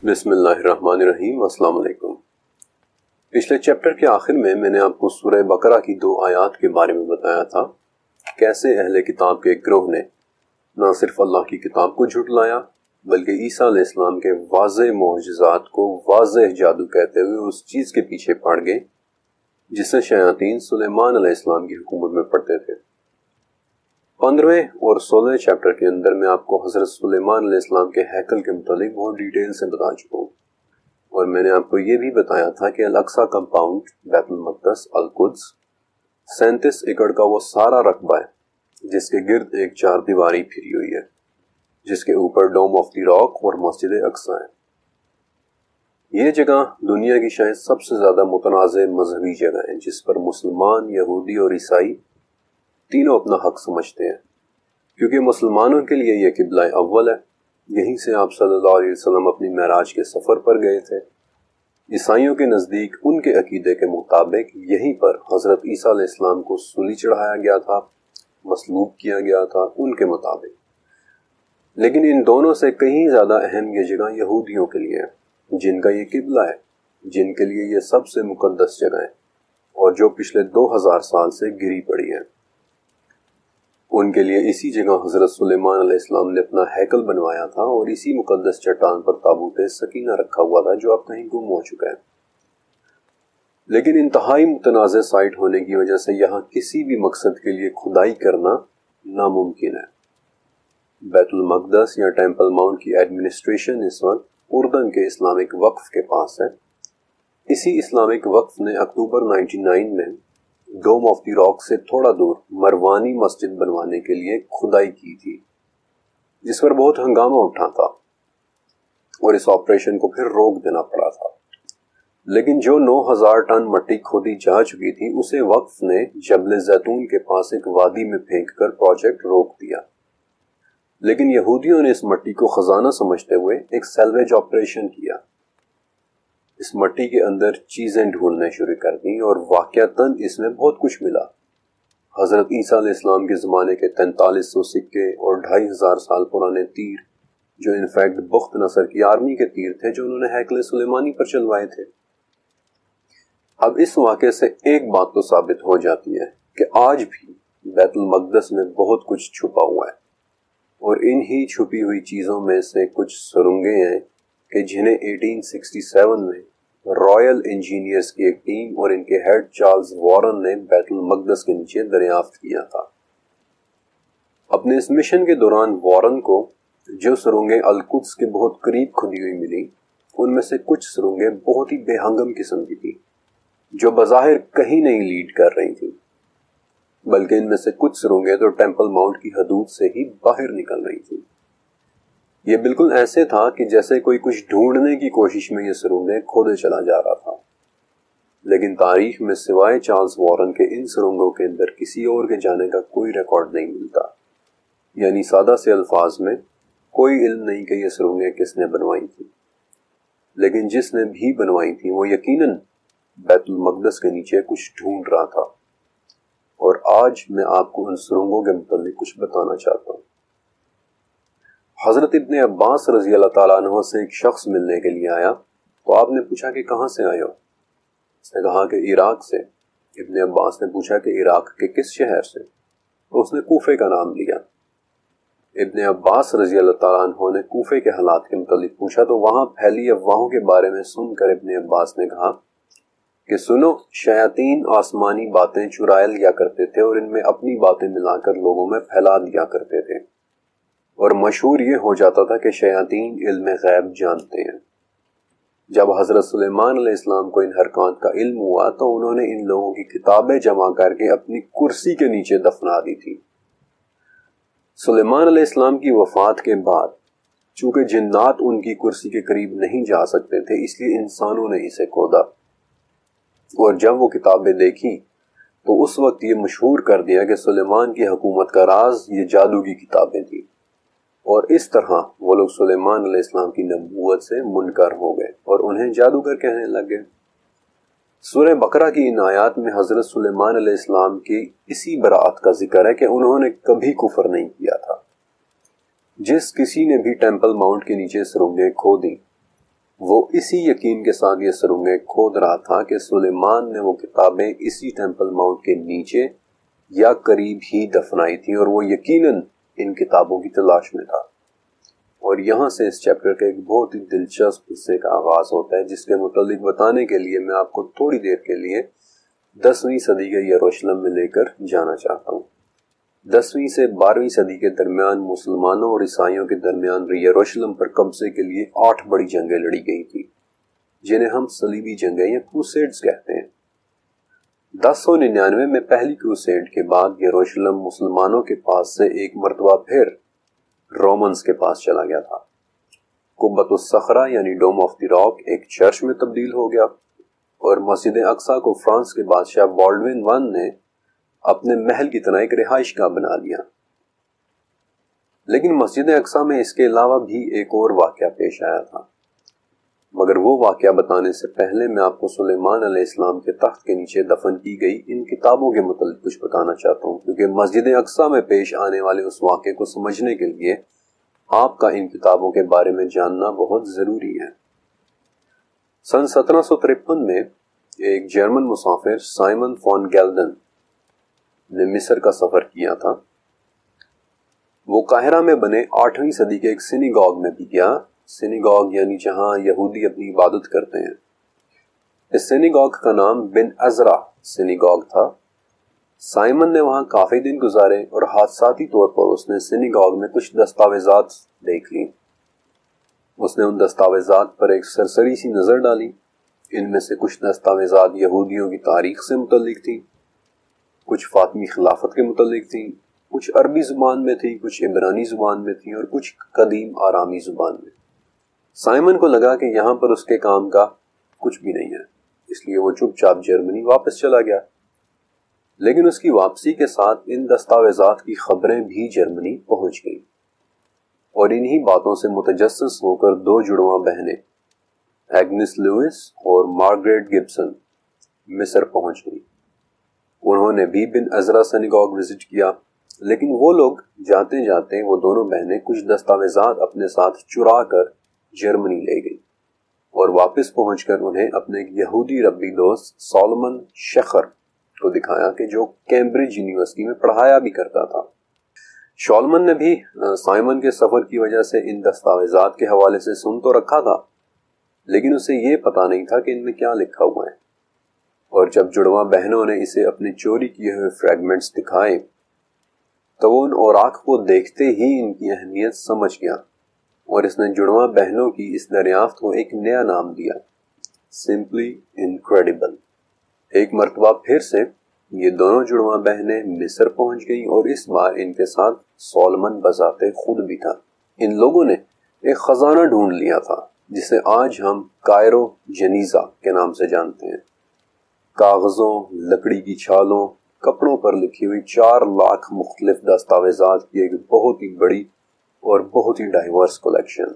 بسم اللہ الرحمن الرحیم۔ السلام علیکم۔ پچھلے چیپٹر کے آخر میں نے آپ کو سورہ بقرہ کی 2 آیات کے بارے میں بتایا تھا، کیسے اہل کتاب کے ایک گروہ نے نہ صرف اللہ کی کتاب کو جھٹلایا بلکہ عیسیٰ علیہ السلام کے واضح معجزات کو واضح جادو کہتے ہوئے اس چیز کے پیچھے پڑ گئے جسے شیاطین سلیمان علیہ السلام کی حکومت میں پڑھتے تھے۔ 15ویں اور 16ویں چیپٹر کے اندر میں آپ کو حضرت سلیمان علیہ السلام کے ہیکل کے متعلق بہت ڈیٹیل سے بتا چکا ہوں، اور میں نے آپ کو یہ بھی بتایا تھا کہ الاقصی کمپاؤنڈ، بیت المقدس، القدس 37 ایکڑ کا وہ سارا رقبہ ہے جس کے گرد ایک 4 دیواری پھری ہوئی ہے، جس کے اوپر ڈوم آف دی راک اور مسجد اقصی ہے۔ یہ جگہ دنیا کی شاید سب سے زیادہ متنازع مذہبی جگہ ہے، جس پر مسلمان، یہودی اور عیسائی تینوں اپنا حق سمجھتے ہیں، کیونکہ مسلمانوں کے لیے یہ قبلہ اول ہے، یہیں سے آپ صلی اللہ علیہ وسلم اپنی معراج کے سفر پر گئے تھے۔ عیسائیوں کے نزدیک ان کے عقیدے کے مطابق یہیں پر حضرت عیسیٰ علیہ السلام کو سولی چڑھایا گیا تھا، مصلوب کیا گیا تھا ان کے مطابق۔ لیکن ان دونوں سے کہیں زیادہ اہم یہ جگہ یہودیوں کے لیے ہے، جن کا یہ قبلہ ہے، جن کے لیے یہ سب سے مقدس جگہ ہے اور جو پچھلے 2000 سال سے گری پڑی ہے۔ ان کے لیے اسی جگہ حضرت سلیمان علیہ السلام نے اپنا ہیکل بنوایا تھا، اور اسی مقدس چٹان پر تابوت سکینہ رکھا ہوا تھا جو اب کہیں گم ہو چکا ہے۔ لیکن انتہائی متنازع سائٹ ہونے کی وجہ سے یہاں کسی بھی مقصد کے لیے کھدائی کرنا ناممکن ہے۔ بیت المقدس یا ٹیمپل ماؤنٹ کی ایڈمنسٹریشن اس وقت اردن کے اسلامک وقف کے پاس ہے۔ اسی اسلامک وقف نے اکتوبر 99 میں ڈوم آف دی راک سے تھوڑا دور مروانی مسجد بنوانے کے لیے کھدائی کی تھی، جس پر بہت ہنگامہ اٹھا تھا اور اس آپریشن کو پھر روک دینا پڑا تھا۔ لیکن جو 9000 ٹن مٹی کھودی جا چکی تھی اسے وقف نے جبل زیتون کے پاس ایک وادی میں پھینک کر پروجیکٹ روک دیا۔ لیکن یہودیوں نے اس مٹی کو خزانہ سمجھتے ہوئے ایک سیلویج آپریشن کیا، اس مٹی کے اندر چیزیں ڈھونڈنے شروع کر دیں، اور واقعتاً اس میں بہت کچھ ملا۔ حضرت عیسیٰ علیہ السلام کے زمانے کے 4300 سکے اور 2500 سال پرانے تیر، جو انفیکٹ بخت نصر کی آرمی کے تیر تھے جو انہوں نے ہیکل سلیمانی پر چلوائے تھے۔ اب اس واقعے سے ایک بات تو ثابت ہو جاتی ہے کہ آج بھی بیت المقدس میں بہت کچھ چھپا ہوا ہے، اور انہی چھپی ہوئی چیزوں میں سے کچھ سرنگیں ہیں کہ جنہیں 1867 میں رائل انجینئرز کی ایک ٹیم اور ان کے ہیڈ چارلز وارن نے بیت المقدس کے نیچے دریافت کیا تھا۔ اپنے اس مشن کے دوران وارن کو جو سرنگیں القدس کے بہت قریب کھدی ہوئی ملی، ان میں سے کچھ سرنگیں بہت ہی بے ہنگم قسم کی تھی، جو بظاہر کہیں نہیں لیڈ کر رہی تھی، بلکہ ان میں سے کچھ سرنگیں تو ٹیمپل ماؤنٹ کی حدود سے ہی باہر نکل رہی تھی۔ یہ بالکل ایسے تھا کہ جیسے کوئی کچھ ڈھونڈنے کی کوشش میں یہ سرنگیں کھودے چلا جا رہا تھا۔ لیکن تاریخ میں سوائے چارلز وارن کے ان سرنگوں کے اندر کسی اور کے جانے کا کوئی ریکارڈ نہیں ملتا، یعنی سادہ سے الفاظ میں کوئی علم نہیں کہ یہ سرنگیں کس نے بنوائی تھی۔ لیکن جس نے بھی بنوائی تھی وہ یقیناً بیت المقدس کے نیچے کچھ ڈھونڈ رہا تھا، اور آج میں آپ کو ان سرنگوں کے متعلق کچھ بتانا چاہتا ہوں۔ حضرت ابن عباس رضی اللہ تعالیٰ عنہ سے ایک شخص ملنے کے لیے آیا، تو آپ نے پوچھا کہ کہاں سے آئے ہو؟ اس نے کہا کہ عراق سے۔ ابن عباس نے پوچھا کہ عراق کے کس شہر سے؟ تو اس نے کوفے کا نام لیا۔ ابن عباس رضی اللہ تعالیٰ عنہ نے کوفے کے حالات کے متعلق پوچھا، تو وہاں پھیلی افواہوں کے بارے میں سن کر ابن عباس نے کہا کہ سنو، شیاطین آسمانی باتیں چرائے لیا کرتے تھے اور ان میں اپنی باتیں ملا کر لوگوں میں پھیلا دیا کرتے تھے، اور مشہور یہ ہو جاتا تھا کہ شیاطین علم غیب جانتے ہیں۔ جب حضرت سلیمان علیہ السلام کو ان حرکات کا علم ہوا تو انہوں نے ان لوگوں کی کتابیں جمع کر کے اپنی کرسی کے نیچے دفنا دی تھی۔ سلیمان علیہ السلام کی وفات کے بعد چونکہ جنات ان کی کرسی کے قریب نہیں جا سکتے تھے، اس لیے انسانوں نے اسے کھودا، اور جب وہ کتابیں دیکھی تو اس وقت یہ مشہور کر دیا کہ سلیمان کی حکومت کا راز یہ جادو کی کتابیں تھیں، اور اس طرح وہ لوگ سلیمان علیہ السلام کی نبوت سے منکر ہو گئے اور انہیں جادوگر کہنے لگ گئے۔ سورہ بقرہ کی ان آیات میں حضرت سلیمان علیہ السلام کی اسی براعت کا ذکر ہے کہ انہوں نے کبھی کفر نہیں کیا تھا۔ جس کسی نے بھی ٹیمپل ماؤنٹ کے نیچے سرنگیں کھودیں وہ اسی یقین کے ساتھ یہ سرنگیں کھود رہا تھا کہ سلیمان نے وہ کتابیں اسی ٹیمپل ماؤنٹ کے نیچے یا قریب ہی دفنائی تھی، اور وہ یقیناً ان کتابوں کی تلاش میں تھا۔ اور یہاں سے اس چیپٹر کے ایک بہت ہی دلچسپ حصے کا آغاز ہوتا ہے، جس کے متعلق بتانے کے لیے میں آپ کو تھوڑی دیر کے لیے 10ویں صدی کے یروشلم میں لے کر جانا چاہتا ہوں۔ 10ویں سے 12ویں صدی کے درمیان مسلمانوں اور عیسائیوں کے درمیان یروشلم پر قبضے کے لیے 8 بڑی جنگیں لڑی گئی تھی، جنہیں ہم صلیبی جنگیں یا کروسیڈز کہتے ہیں۔ 1099 میں پہلی کروسیڈ کے بعد یروشلم مسلمانوں کے پاس سے ایک مرتبہ پھر رومنز کے پاس چلا گیا تھا۔ قبۃ الصخرہ یعنی ڈوم آف دی راک ایک چرچ میں تبدیل ہو گیا، اور مسجد اقصیٰ کو فرانس کے بادشاہ بالڈوین ون نے اپنے محل کی طرح ایک رہائش گاہ بنا لیا۔ لیکن مسجد اقصیٰ میں اس کے علاوہ بھی ایک اور واقعہ پیش آیا تھا، مگر وہ واقعہ بتانے سے پہلے میں آپ کو سلیمان علیہ السلام کے تخت کے نیچے دفن کی گئی ان کتابوں کے متعلق کچھ بتانا چاہتا ہوں، کیونکہ مسجد اقصیٰ میں پیش آنے والے اس واقعے کو سمجھنے کے لیے آپ کا ان کتابوں کے بارے میں جاننا بہت ضروری ہے۔ سن 1753 میں ایک جرمن مسافر سائمن فون گیلڈن نے مصر کا سفر کیا تھا۔ وہ قاہرہ میں بنے 8ویں صدی کے ایک سینیگاگ میں بھی گیا۔ سینیگاگ یعنی جہاں یہودی اپنی عبادت کرتے ہیں۔ اس سینیگاگ کا نام بن عزرا سینیگاگ تھا۔ سائمن نے وہاں کافی دن گزارے، اور حادثاتی طور پر اس نے سینیگاگ میں کچھ دستاویزات دیکھ لی۔ اس نے ان دستاویزات پر ایک سرسری سی نظر ڈالی۔ ان میں سے کچھ دستاویزات یہودیوں کی تاریخ سے متعلق تھیں، کچھ فاطمی خلافت کے متعلق تھیں، کچھ عربی زبان میں تھیں، کچھ عبرانی زبان میں تھیں، اور کچھ قدیم آرامی زبان میں۔ سائمن کو لگا کہ یہاں پر اس کے کام کا کچھ بھی نہیں ہے، اس لیے وہ چپ چاپ جرمنی واپس چلا گیا۔ لیکن اس کی واپسی کے ساتھ ان دستاویزات کی خبریں بھی جرمنی پہنچ گئیں، اور انہی باتوں سے متجسس ہو کر 2 جڑواں بہنیں ایگنس لوئس اور مارگریٹ گبسن مصر پہنچ گئیں۔ انہوں نے بھی بن عزرا سینیگاگ وزٹ کیا، لیکن وہ لوگ جاتے جاتے وہ دونوں بہنیں کچھ دستاویزات اپنے ساتھ چرا کر جرمنی لے گئی، اور واپس پہنچ کر انہیں اپنے یہودی ربی دوست سولمن شخر کو دکھایا کہ جو کیمبرج یونیورسٹی میں پڑھایا بھی کرتا تھا۔ شولمن نے بھی سائمن کے سفر کی وجہ سے ان دستاویزات کے حوالے سے سن تو رکھا تھا، لیکن اسے یہ پتا نہیں تھا کہ ان میں کیا لکھا ہوا ہے، اور جب جڑواں بہنوں نے اسے اپنے چوری کیے ہوئے فریگمنٹس دکھائے تو وہ ان اوراق کو دیکھتے ہی ان کی اہمیت سمجھ گیا، اور اس نے جڑواں بہنوں کی اس دریافت کو ایک نیا نام دیا، سمپلی انکریڈیبل۔ ایک مرتبہ پھر سے یہ دونوں جڑواں بہنیں مصر پہنچ گئیں، اور اس بار ان کے ساتھ سولمن بذات خود بھی تھا۔ ان لوگوں نے ایک خزانہ ڈھونڈ لیا تھا جسے آج ہم کائرو جنیزہ کے نام سے جانتے ہیں۔ کاغذوں، لکڑی کی چھالوں، کپڑوں پر لکھی ہوئی 4 لاکھ مختلف دستاویزات کی ایک بہت ہی بڑی اور بہت ہی ڈائیورس کلیکشن۔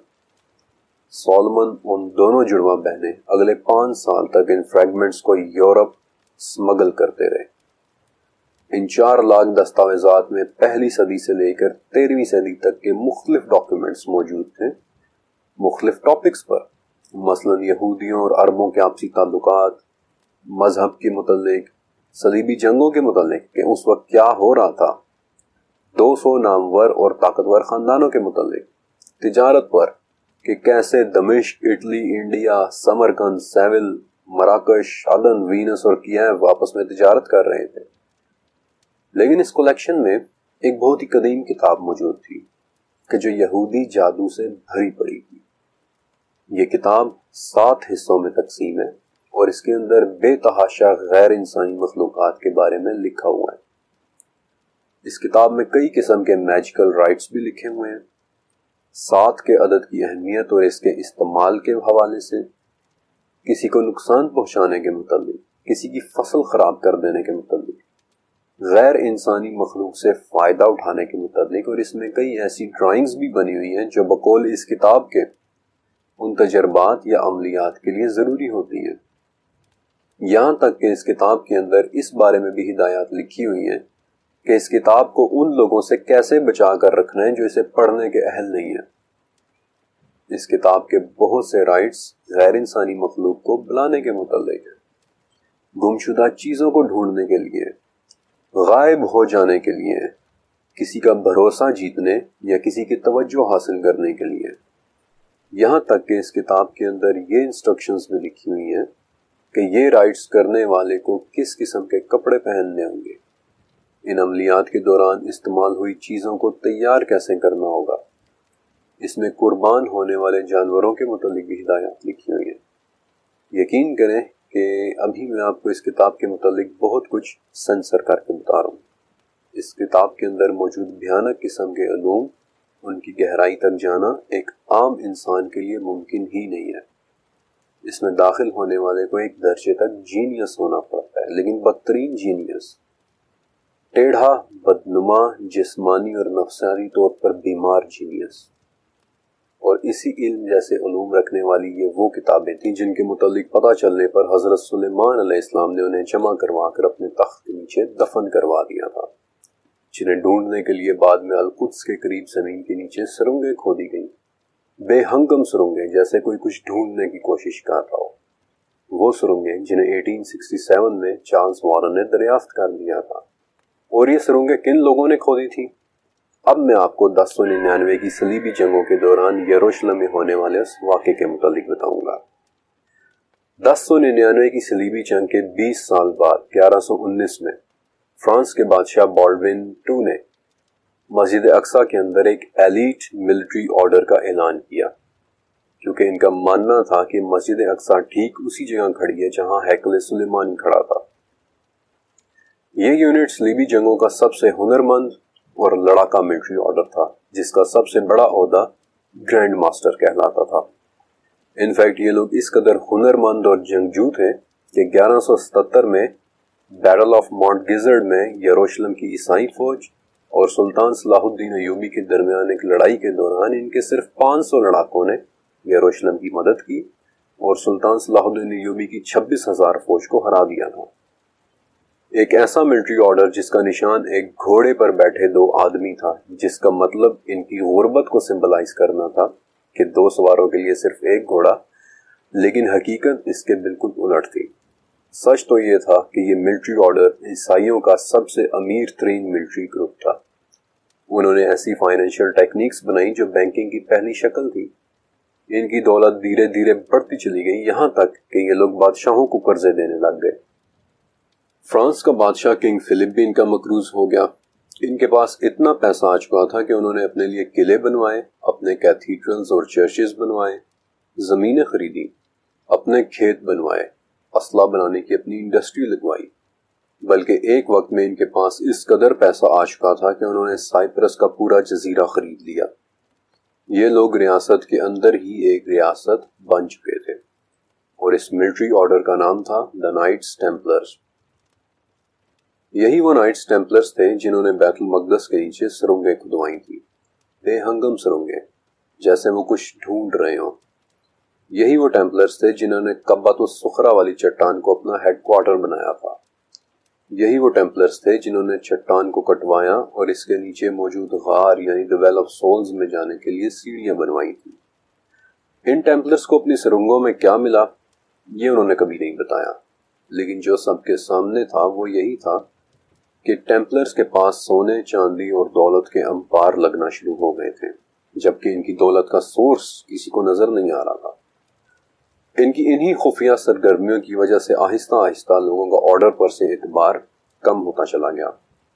سولمن ان دونوں جڑواں بہنیں اگلے 5 سال تک ان فریگمنٹس کو یورپ سمگل کرتے رہے۔ ان 4 لاکھ دستاویزات میں پہلی صدی سے لے کر 13ویں صدی تک کے مختلف ڈاکیومنٹس موجود تھے، مختلف ٹاپکس پر، مثلا یہودیوں اور عربوں کے آپسی تعلقات، مذہب کے متعلق، صلیبی جنگوں کے متعلق کہ اس وقت کیا ہو رہا تھا، 200 نامور اور طاقتور خاندانوں کے متعلق، تجارت پر کہ کیسے دمشق، اٹلی، انڈیا، سمرقند، سیول، مراکش، عدن، وینس اور کیف آپس میں تجارت کر رہے تھے۔ لیکن اس کلیکشن میں ایک بہت ہی قدیم کتاب موجود تھی کہ جو یہودی جادو سے بھری پڑی تھی۔ یہ کتاب 7 حصوں میں تقسیم ہے، اور اس کے اندر بے تحاشا غیر انسانی مخلوقات کے بارے میں لکھا ہوا ہے۔ اس کتاب میں کئی قسم کے میجیکل رائٹس بھی لکھے ہوئے ہیں، 7 کے عدد کی اہمیت اور اس کے استعمال کے حوالے سے، کسی کو نقصان پہنچانے کے متعلق، کسی کی فصل خراب کر دینے کے متعلق، غیر انسانی مخلوق سے فائدہ اٹھانے کے متعلق، اور اس میں کئی ایسی ڈرائنگز بھی بنی ہوئی ہیں جو بقول اس کتاب کے ان تجربات یا عملیات کے لیے ضروری ہوتی ہیں۔ یہاں تک کہ اس کتاب کے اندر اس بارے میں بھی ہدایات لکھی ہوئی ہیں کہ اس کتاب کو ان لوگوں سے کیسے بچا کر رکھنا ہے جو اسے پڑھنے کے اہل نہیں ہیں۔ اس کتاب کے بہت سے رائٹس غیر انسانی مخلوق کو بلانے کے متعلق ہیں، گمشدہ چیزوں کو ڈھونڈنے کے لیے، غائب ہو جانے کے لیے، کسی کا بھروسہ جیتنے یا کسی کی توجہ حاصل کرنے کے لیے۔ یہاں تک کہ اس کتاب کے اندر یہ انسٹرکشنز بھی لکھی ہوئی ہیں کہ یہ رائٹس کرنے والے کو کس قسم کے کپڑے پہننے ہوں گے، ان عملیات کے دوران استعمال ہوئی چیزوں کو تیار کیسے کرنا ہوگا۔ اس میں قربان ہونے والے جانوروں کے متعلق بھی ہدایات لکھی ہوئی ہیں۔ یقین کریں کہ ابھی میں آپ کو اس کتاب کے متعلق بہت کچھ سنسر کر کے بتا رہا ہوں۔ اس کتاب کے اندر موجود بھیانک قسم کے علوم، ان کی گہرائی تک جانا ایک عام انسان کے لیے ممکن ہی نہیں ہے۔ اس میں داخل ہونے والے کو ایک درجے تک جینیس ہونا پڑتا ہے، لیکن بدترین جینیس، ٹیڑھا، بدنما، جسمانی اور نفسانی طور پر بیمار جینیس۔ اور اسی علم جیسے علوم رکھنے والی یہ وہ کتابیں تھیں جن کے متعلق پتہ چلنے پر حضرت سلیمان علیہ السلام نے انہیں جمع کروا کر اپنے تخت کے نیچے دفن کروا دیا تھا، جنہیں ڈھونڈنے کے لیے بعد میں القدس کے قریب زمین کے نیچے سرنگیں کھودی گئیں، بے ہنگم سرنگیں، جیسے کوئی کچھ ڈھونڈنے کی کوشش کر رہا ہو۔ وہ سرنگیں جنہیں 1867 میں چارلس وارن نے دریافت کر لیا تھا۔ اور یہ سرنگیں کن لوگوں نے کھودی تھی؟ اب میں آپ کو 1099 کی صلیبی جنگوں کے دوران یروشلم میں ہونے والے اس واقعے کے متعلق بتاؤں گا۔ 1099 کی صلیبی جنگ کے 20 سال بعد 1119 میں فرانس کے بادشاہ بالڈوین II نے مسجد اقصی کے اندر ایک ایلیٹ ملٹری آرڈر کا اعلان کیا، کیونکہ ان کا ماننا تھا کہ مسجد اقصی ٹھیک اسی جگہ کھڑی ہے جہاں ہیکل سلیمانی کھڑا تھا۔ یہ یونٹ صلیبی جنگوں کا سب سے ہنرمند اور لڑاکا ملٹری آرڈر تھا، جس کا سب سے بڑا عہدہ گرینڈ ماسٹر کہلاتا تھا۔ انفیکٹ یہ لوگ اس قدر ہنرمند اور جنگجو تھے کہ 1177 میں بیٹل آف ماؤنٹ گزرڈ میں یروشلم کی عیسائی فوج اور سلطان صلاح الدین ایوبی کے درمیان ایک لڑائی کے دوران ان کے صرف 500 لڑاکوں نے یروشلم کی مدد کی اور سلطان صلاح الدین ایوبی کی 26,000 فوج کو ہرا دیا تھا۔ ایک ایسا ملٹری آرڈر جس کا نشان ایک گھوڑے پر بیٹھے 2 آدمی تھا، جس کا مطلب ان کی غربت کو سمبلائز کرنا تھا کہ 2 سواروں کے لیے صرف ایک گھوڑا، لیکن حقیقت اس کے بالکل الٹ تھی۔ سچ تو یہ تھا کہ یہ ملٹری آرڈر عیسائیوں کا سب سے امیر ترین ملٹری گروپ تھا۔ انہوں نے ایسی فائنینشیل ٹیکنیکس بنائی جو بینکنگ کی پہلی شکل تھی۔ ان کی دولت دھیرے دھیرے بڑھتی چلی گئی، یہاں تک کہ یہ لوگ بادشاہوں کو قرضے دینے لگ گئے۔ فرانس کا بادشاہ کنگ فلپ بھی ان کا مقروض ہو گیا۔ ان کے پاس اتنا پیسہ آ چکا تھا کہ انہوں نے اپنے لیے قلعے بنوائے، اپنے کیتھیڈرلز اور چرچز بنوائے، زمینیں خریدی، اپنے کھیت بنوائے، اسلحہ بنانے کی اپنی انڈسٹری لگوائی، بلکہ ایک وقت میں ان کے پاس اس قدر پیسہ آ چکا تھا کہ انہوں نے سائپرس کا پورا جزیرہ خرید لیا۔ یہ لوگ ریاست کے اندر ہی ایک ریاست بن چکے تھے، اور اس ملٹری آرڈر کا نام تھا دا نائٹس ٹیمپلرز۔ یہی وہ نائٹس ٹیمپلرز تھے جنہوں نے بیت المقدس کے نیچے سرنگیں کھدوائی تھی، بے ہنگم سرنگیں، جیسے وہ کچھ ڈھونڈ رہے ہوں۔ یہی وہ ٹیمپلرز تھے جنہوں نے قبۃ الصخرہ والی چٹان کو اپنا ہیڈ کوارٹر بنایا تھا۔ یہی وہ ٹیمپلرز تھے جنہوں نے چٹان کو کٹوایا اور اس کے نیچے موجود غار یعنی دی ویل آف سولز میں جانے کے لیے سیڑھیاں بنوائی تھیں۔ ان ٹیمپلرز کو اپنی سرنگوں میں کیا ملا یہ انہوں نے کبھی نہیں بتایا، لیکن جو سب کے سامنے تھا وہ یہی تھا کہ ٹیمپلرز کے پاس سونے، چاندی اور دولت کے انبار لگنا شروع ہو گئے تھے، جبکہ ان کی دولت کا سورس کسی کو نظر نہیں آ رہا تھا۔ ان کی انہی خفیہ سرگرمیوں کی وجہ سے آہستہ آہستہ لوگوں کا آرڈر پر سے اعتبار کم ہوتا چلا گیا،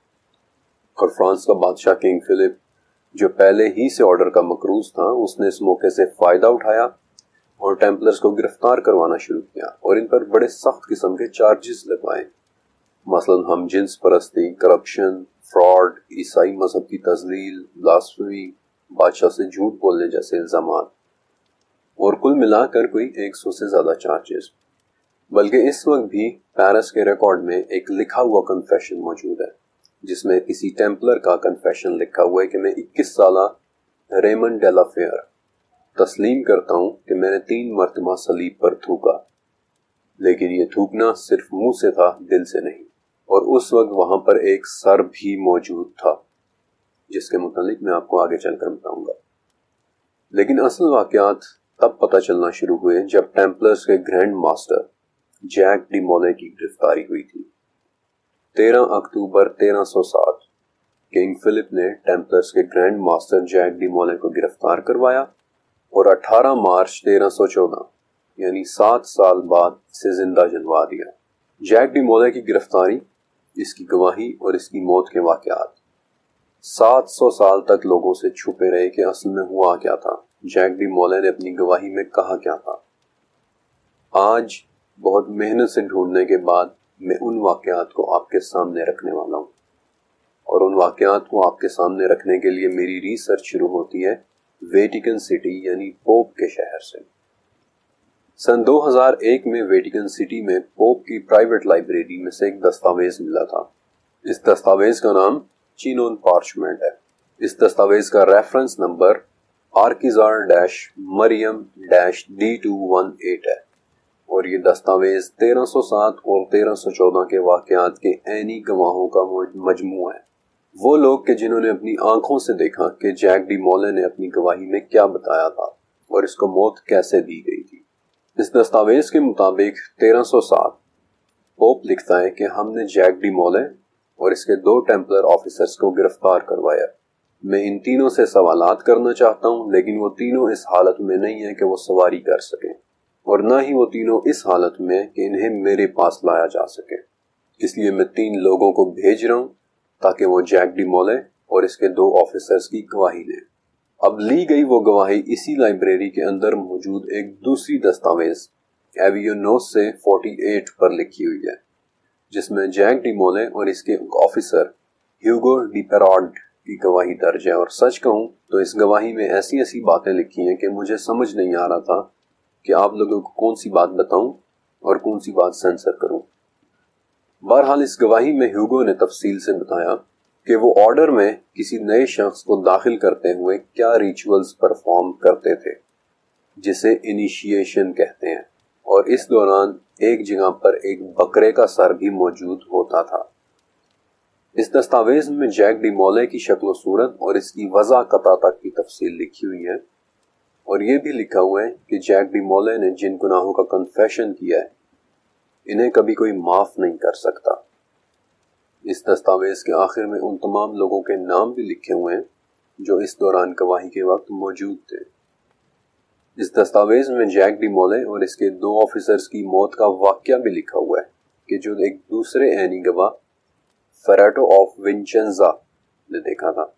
اور فرانس کا بادشاہ کنگ فلپ جو پہلے ہی سے آرڈر کا مقروض تھا، اس نے اس موقع سے فائدہ اٹھایا اور ٹیمپلرز کو گرفتار کروانا شروع کیا اور ان پر بڑے سخت قسم کے چارجز لگوائے، مثلا ہم جنس پرستی، کرپشن، فراڈ، عیسائی مذہب کی تضلیل، بلاسفمی، بادشاہ سے جھوٹ بولنے جیسے الزامات، اور کل ملا کر کوئی 100 سے زیادہ چارجز۔ بلکہ اس وقت بھی پیرس کے ریکارڈ میں ایک لکھا ہوا کنفیشن موجود ہے، جس میں کسی ٹیمپلر کا کنفیشن لکھا ہوا ہے کہ میں 21 سالہ ریمن ڈیلا فیئر تسلیم کرتا ہوں کہ میں نے 3 مرتبہ صلیب پر تھوکا، لیکن یہ تھوکنا صرف منہ سے تھا، دل سے نہیں، اور اس وقت وہاں پر ایک سر بھی موجود تھا، جس کے متعلق میں آپ کو آگے چل کر بتاؤں گا۔ لیکن اصل واقعات تب پتہ چلنا شروع ہوئے جب ٹیمپلرز کے grand master Jacques de Molay کی گرفتاری ہوئی تھی۔ 13 اکتوبر 1307 کنگ فلپ نے ٹیمپلرز کے grand master Jacques de Molay کو گرفتار کروایا اور 18 مارچ 1314 یعنی 7 سال بعد اسے زندہ جلوا دیا۔ جیک ڈی مولے کی گرفتاری، اس کی گواہی اور اس کی موت کے واقعات 700 سال تک لوگوں سے چھپے رہے کہ اصل میں ہوا کیا تھا، جیک ڈی مولے نے اپنی گواہی میں کہا کیا تھا۔ آج بہت محنت سے ڈھونڈنے کے بعد میں ان واقعات کو آپ کے سامنے رکھنے والا ہوں، اور ان واقعات کو آپ کے سامنے رکھنے کے لیے میری ریسرچ شروع ہوتی ہے ویٹیکن سٹی یعنی پوپ کے شہر سے۔ سن 2001 میں ویٹیکن سٹی میں پوپ کی پرائیویٹ لائبریری میں سے ایک دستاویز ملا تھا۔ اس دستاویز کا نام چینون پارچمنٹ ہے۔ اس دستاویز کا ریفرنس نمبر آرکیزار-مریم-D218 ہے، اور یہ دستاویز 1307 اور 1314 کے واقعات کے عینی گواہوں کا مجموعہ ہے۔ وہ لوگ کہ جنہوں نے اپنی آنکھوں سے دیکھا کہ جیک ڈی مولے نے اپنی گواہی میں کیا بتایا تھا اور اس کو موت کیسے دی گئی تھی۔ اس دستاویز کے مطابق 1307 پوپ لکھتا ہے کہ ہم نے جیک ڈی مولے اور اس کے 2 ٹیمپلر آفیسرز کو گرفتار کروایا۔ میں ان تینوں سے سوالات کرنا چاہتا ہوں، لیکن وہ تینوں اس حالت میں نہیں ہیں کہ وہ سواری کر سکیں، اور نہ ہی وہ تینوں اس حالت میں کہ انہیں میرے پاس لایا جا سکے۔ اس لیے میں 3 لوگوں کو بھیج رہا ہوں تاکہ وہ جیک ڈی مولے اور اس کے 2 آفیسرز کی گواہی لیں۔ اب لی گئی وہ گواہی اسی لائبریری کے اندر موجود ایک دوسری دستاویز ایویونوس سے 48 پر لکھی ہوئی ہے، جس میں جیک ڈی مولے اور اس کے آفیسر ہیوگو ڈی پیراڈ کی گواہی درج ہے۔ اور سچ کہوں تو اس گواہی میں ایسی ایسی باتیں لکھی ہیں کہ مجھے سمجھ نہیں آ رہا تھا کہ آپ لوگوں کو کون سی بات بتاؤں اور کون سی بات سینسر کروں۔ بہرحال اس گواہی میں ہیوگو نے تفصیل سے بتایا کہ وہ آرڈر میں کسی نئے شخص کو داخل کرتے ہوئے کیا ریچولز پرفارم کرتے تھے، جسے انیشیشن کہتے ہیں، اور اس دوران ایک جگہ پر ایک بکرے کا سر بھی موجود ہوتا تھا۔ اس دستاویز میں جیک ڈی مولے کی شکل و صورت اور اس کی وضع قطع تک کی تفصیل لکھی ہوئی ہے، اور یہ بھی لکھا ہوا ہے کہ جیک ڈی مولے نے جن گناہوں کا کنفیشن کیا ہے انہیں کبھی کوئی معاف نہیں کر سکتا۔ اس دستاویز کے آخر میں ان تمام لوگوں کے نام بھی لکھے ہوئے ہیں جو اس دوران گواہی کے وقت موجود تھے۔ اس دستاویز میں جیک ڈی مولے اور اس کے 2 آفیسرز کی موت کا واقعہ بھی لکھا ہوا ہے کہ جو ایک دوسرے عینی گواہ فریٹو آف ونچنزا نے دیکھا تھا۔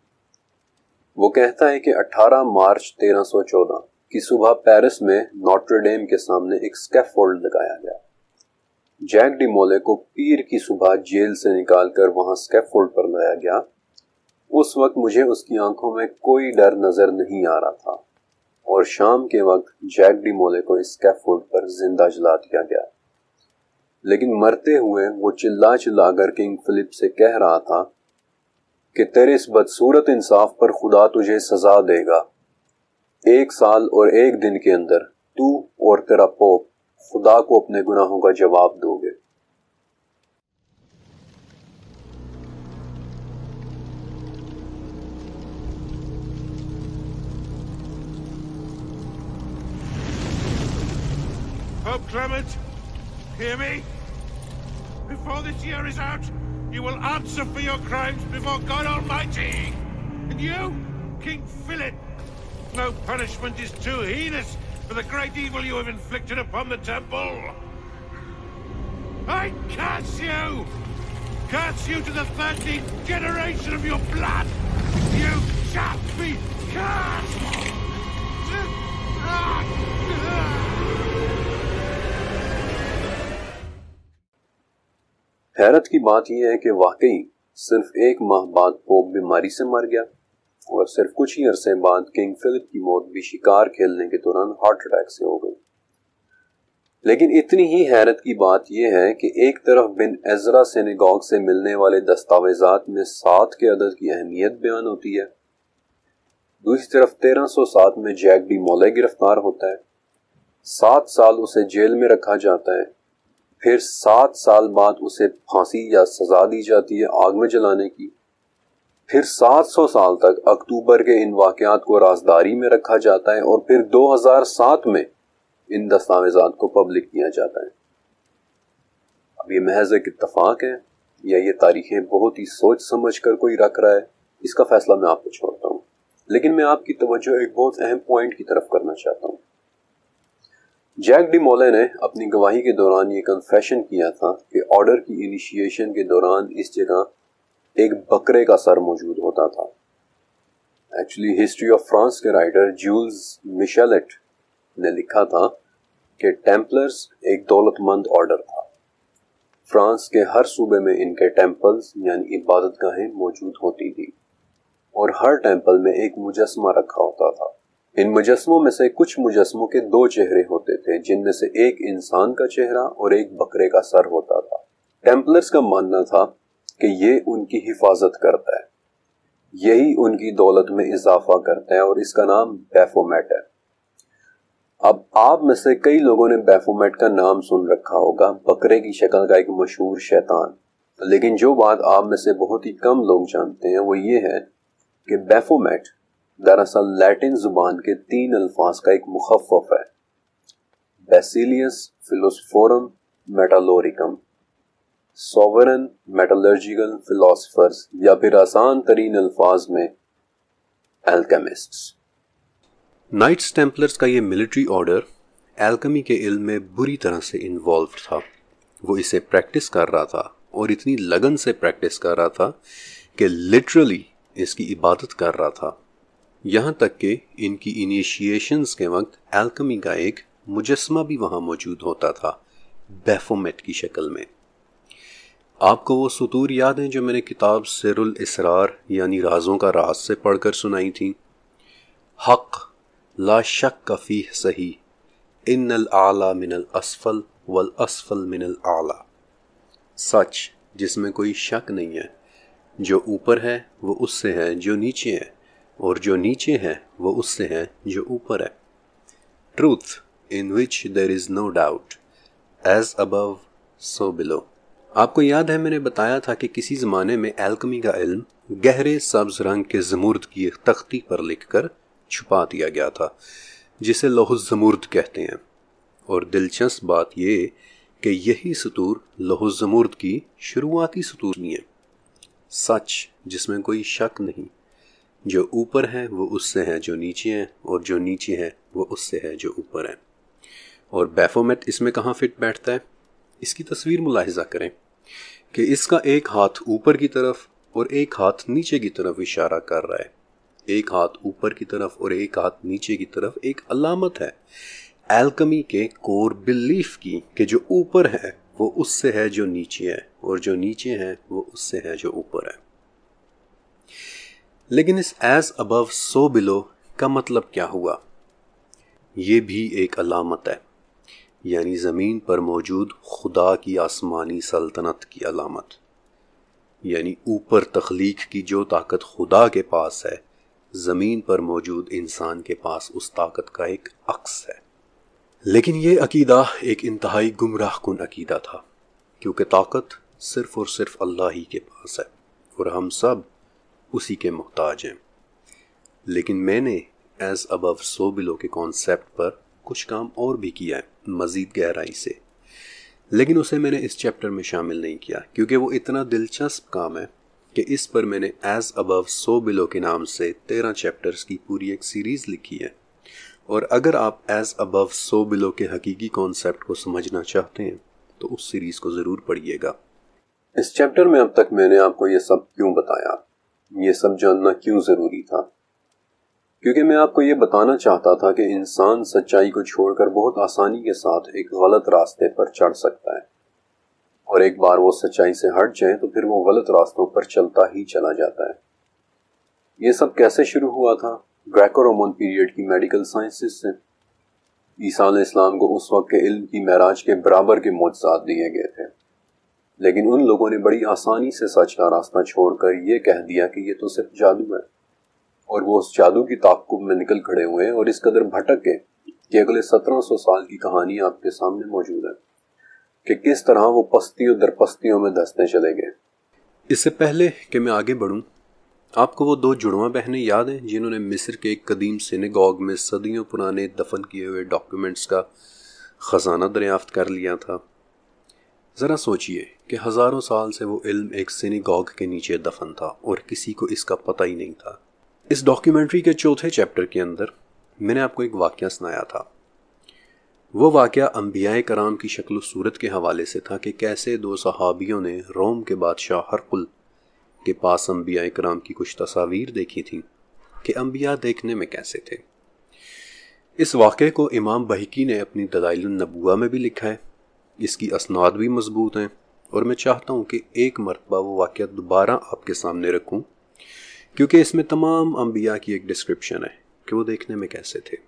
وہ کہتا ہے کہ 18 مارچ 1314 کی صبح پیرس میں نوٹر ڈیم کے سامنے ایک اسکیفولڈ لگایا گیا۔ جیک ڈی مولے کو پیر کی صبح جیل سے نکال کر وہاں اسکیفولڈ پر لایا گیا۔ اس وقت مجھے اس کی آنکھوں میں کوئی ڈر نظر نہیں آ رہا تھا، اور شام کے وقت جیک ڈی مولے کو اس اسکیفولڈ پر زندہ جلا دیا گیا۔ لیکن مرتے ہوئے وہ چلا چلا کر کنگ فلپ سے کہہ رہا تھا کہ تیرے اس بدصورت انصاف پر خدا تجھے سزا دے گا۔ 1 سال اور 1 دن کے اندر تو اور تیرا پوپ خدا کو اپنے گناہوں کا جواب دو گے۔ Pope Clement, hear me? Before this year is out, you will answer for your crimes before God Almighty. And you, King Philip, no punishment is too heinous for the great evil you have inflicted upon the temple. I curse you! Curse you to the 13th generation of your blood! You shall be cursed! حیرت کی بات یہ ہے کہ واقعی صرف 1 ماہ بعد پوپ بیماری سے مر گیا، اور صرف کچھ ہی عرصے بعد کنگ فلپ کی موت بھی شکار کھیلنے کے دوران ہارٹ اٹیک سے ہو گئی۔ لیکن اتنی ہی حیرت کی بات یہ ہے کہ ایک طرف بن عزرا سینیگاگ سے ملنے والے دستاویزات میں 7 کے عدد کی اہمیت بیان ہوتی ہے، دوسری طرف 1307 میں جیک ڈی مولے گرفتار ہوتا ہے، 7 سال اسے جیل میں رکھا جاتا ہے، پھر 7 سال بعد اسے پھانسی یا سزا دی جاتی ہے آگ میں جلانے کی، پھر 700 سال تک اکتوبر کے ان واقعات کو رازداری میں رکھا جاتا ہے اور پھر 2007 میں ان دستاویزات کو پبلک کیا جاتا ہے۔ اب یہ محض ایک اتفاق ہے یا یہ تاریخیں بہت ہی سوچ سمجھ کر کوئی رکھ رہا ہے، اس کا فیصلہ میں آپ کو چھوڑتا ہوں، لیکن میں آپ کی توجہ ایک بہت اہم پوائنٹ کی طرف کرنا چاہتا ہوں۔ جیک ڈی مولے نے اپنی گواہی کے دوران یہ کنفیشن کیا تھا کہ آرڈر کی انیشیشن کے دوران اس جگہ ایک بکرے کا سر موجود ہوتا تھا۔ ایکچولی ہسٹری آف فرانس کے رائٹر جولز میشیلٹ نے لکھا تھا کہ ٹیمپلرز ایک دولت مند آرڈر تھا۔ فرانس کے ہر صوبے میں ان کے ٹیمپلز یعنی عبادت گاہیں موجود ہوتی تھی، اور ہر ٹیمپل میں ایک مجسمہ رکھا ہوتا تھا۔ ان مجسموں میں سے کچھ مجسموں کے 2 چہرے ہوتے تھے، جن میں سے ایک انسان کا چہرہ اور ایک بکرے کا سر ہوتا تھا۔ ٹیمپلرز کا ماننا تھا کہ یہ ان کی حفاظت کرتا ہے، یہی ان کی دولت میں اضافہ کرتا ہے، اور اس کا نام بیفومیٹ ہے۔ اب آپ میں سے کئی لوگوں نے بیفومیٹ کا نام سن رکھا ہوگا، بکرے کی شکل کا ایک مشہور شیطان، لیکن جو بات آپ میں سے بہت ہی کم لوگ جانتے ہیں وہ یہ ہے کہ بیفومیٹ دراصل لیٹن زبان کے 3 الفاظ کا ایک مخفف ہے، بیسیلیس فلوسفورم میٹالورکم، سوورن میٹالرجیکل فلاسفرز، یا پھر آسان ترین الفاظ میں الکیمسٹس۔ نائٹس ٹیمپلرز کا یہ ملٹری آرڈر الکمی کے علم میں بری طرح سے انوالوڈ تھا۔ وہ اسے پریکٹس کر رہا تھا، اور اتنی لگن سے پریکٹس کر رہا تھا کہ لٹرلی اس کی عبادت کر رہا تھا، یہاں تک کہ ان کی انیشیشنز کے وقت الکمی کا ایک مجسمہ بھی وہاں موجود ہوتا تھا، بیفومیٹ کی شکل میں۔ آپ کو وہ سطور یاد ہیں جو میں نے کتاب سر الاسرار یعنی رازوں کا راز سے پڑھ کر سنائی تھی؟ حق لا شک فیہ صحیح، ان الاعلی من الاسفل والاسفل من الاعلی، سچ جس میں کوئی شک نہیں ہے، جو اوپر ہے وہ اس سے ہے جو نیچے ہے، اور جو نیچے ہے وہ اس سے ہے جو اوپر ہے۔ Truth in which there is no doubt, as above so below۔ آپ کو یاد ہے میں نے بتایا تھا کہ کسی زمانے میں الکمی کا علم گہرے سبز رنگ کے زمرد کی ایک تختی پر لکھ کر چھپا دیا گیا تھا، جسے لوح الزمرد کہتے ہیں، اور دلچسپ بات یہ کہ یہی سطور لوح الزمرد کی شروعاتی سطور نہیں ہے، سچ جس میں کوئی شک نہیں، جو اوپر ہے وہ اس سے ہے جو نیچے ہے، اور جو نیچے ہے وہ اس سے ہے جو اوپر ہے۔ اور بیفومیٹ اس میں کہاں فٹ بیٹھتا ہے؟ اس کی تصویر ملاحظہ کریں کہ اس کا ایک ہاتھ اوپر کی طرف اور ایک ہاتھ نیچے کی طرف اشارہ کر رہا ہے۔ ایک ہاتھ اوپر کی طرف اور ایک ہاتھ نیچے کی طرف ایک علامت ہے الکمی کے کور بلیف کی کہ جو اوپر ہے وہ اس سے ہے جو نیچے ہے، اور جو نیچے ہے وہ اس سے ہے جو اوپر ہے۔ لیکن اس ایز ابو سو بلو کا مطلب کیا ہوا؟ یہ بھی ایک علامت ہے، یعنی زمین پر موجود خدا کی آسمانی سلطنت کی علامت، یعنی اوپر تخلیق کی جو طاقت خدا کے پاس ہے، زمین پر موجود انسان کے پاس اس طاقت کا ایک عکس ہے۔ لیکن یہ عقیدہ ایک انتہائی گمراہ کن عقیدہ تھا، کیونکہ طاقت صرف اور صرف اللہ ہی کے پاس ہے، اور ہم سب اسی کے محتاج ہیں۔ لیکن میں نے ایز ابو سو بلو کے کانسیپٹ پر کچھ کام اور بھی کیا ہے مزید گہرائی سے، لیکن اسے میں نے اس چیپٹر میں شامل نہیں کیا، کیونکہ وہ اتنا دلچسپ کام ہے کہ اس پر میں نے ایز ابو سو بلو کے نام سے 13 چیپٹرز کی پوری ایک سیریز لکھی ہے، اور اگر آپ ایز ابو سو بلو کے حقیقی کانسیپٹ کو سمجھنا چاہتے ہیں تو اس سیریز کو ضرور پڑھیے گا۔ اس چیپٹر میں اب تک میں نے آپ کو یہ سب کیوں بتایا، یہ سب جاننا کیوں ضروری تھا؟ کیونکہ میں آپ کو یہ بتانا چاہتا تھا کہ انسان سچائی کو چھوڑ کر بہت آسانی کے ساتھ ایک غلط راستے پر چڑھ سکتا ہے، اور ایک بار وہ سچائی سے ہٹ جائے تو پھر وہ غلط راستوں پر چلتا ہی چلا جاتا ہے۔ یہ سب کیسے شروع ہوا تھا؟ گریکو رومن پیریڈ کی میڈیکل سائنسز سے۔ عیسیٰ علیہ السلام کو اس وقت کے علم کی معراج کے برابر کے معجزات دیے گئے تھے، لیکن ان لوگوں نے بڑی آسانی سے سچ کا راستہ چھوڑ کر یہ کہہ دیا کہ یہ تو صرف جادو ہے، اور وہ اس جادو کی تعاقب میں نکل کھڑے ہوئے اور اس قدر بھٹک گئے کہ اگلے 1700 سال کی کہانی آپ کے سامنے موجود ہے کہ کس طرح وہ پستیوں در پستیوں میں دھستے چلے گئے۔ اس سے پہلے کہ میں آگے بڑھوں، آپ کو وہ 2 جڑواں بہنیں یاد ہیں جنہوں نے مصر کے ایک قدیم سینیگوگ میں صدیوں پرانے دفن کیے ہوئے ڈاکیومنٹس کا خزانہ دریافت کر لیا تھا؟ ذرا سوچئے کہ ہزاروں سال سے وہ علم ایک سینیگوگ کے نیچے دفن تھا اور کسی کو اس کا پتہ ہی نہیں تھا۔ اس ڈاکیومنٹری کے 4تھے چیپٹر کے اندر میں نے آپ کو ایک واقعہ سنایا تھا۔ وہ واقعہ انبیاء کرام کی شکل و صورت کے حوالے سے تھا کہ کیسے 2 صحابیوں نے روم کے بادشاہ ہرقل کے پاس انبیاء کرام کی کچھ تصاویر دیکھی تھیں کہ انبیاء دیکھنے میں کیسے تھے۔ اس واقعے کو امام بہقی نے اپنی دلائل النبوہ میں بھی لکھا ہے، اس کی اسناد بھی مضبوط ہیں، اور میں چاہتا ہوں کہ ایک مرتبہ وہ واقعہ دوبارہ آپ کے سامنے رکھوں کیونکہ اس میں تمام انبیاء کی ایک ڈسکرپشن ہے کہ وہ دیکھنے میں کیسے تھے۔